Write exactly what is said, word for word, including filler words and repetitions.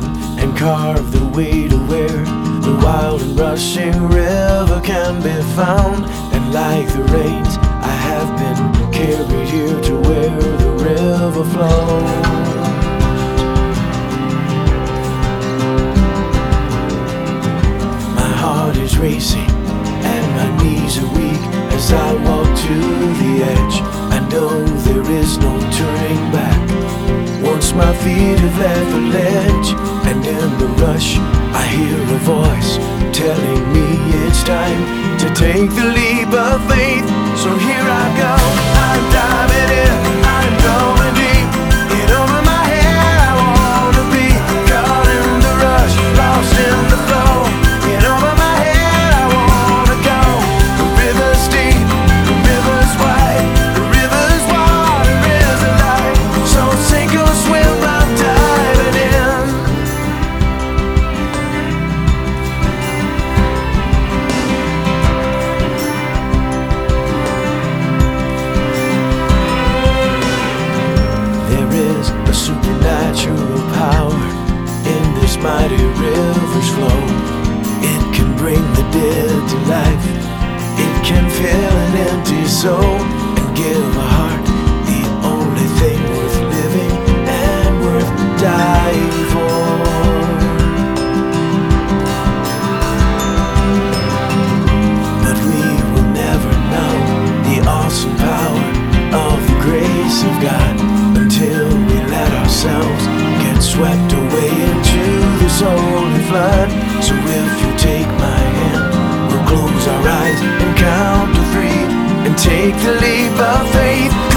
down and carve the way to where the wild and rushing river can be found. And like the rains, I have been carried here to where the river flows. My heart is racing and my knees are weak as I walk to the edge. I know there is no turning back once my feet have left the ledge. And in the rush I hear a voice telling me it's time to take the leap of faith. So here I go, I'm diving in, I'm going deep. In over my head I wanna be, caught in the rush, lost in the flow. In over my head I wanna go. The river's deep, the river's wide, the river's water is alive. So sink or swim, I'm diving in. A supernatural power in this mighty river's flow. It can bring the dead to life. It can fill an empty soul and give a heart the only thing worth living and worth dying for. But we will never know the awesome power of the grace of God until we let ourselves get swept away into this holy flood. So if you take my hand, we'll close our eyes and count to three and take the leap of faith.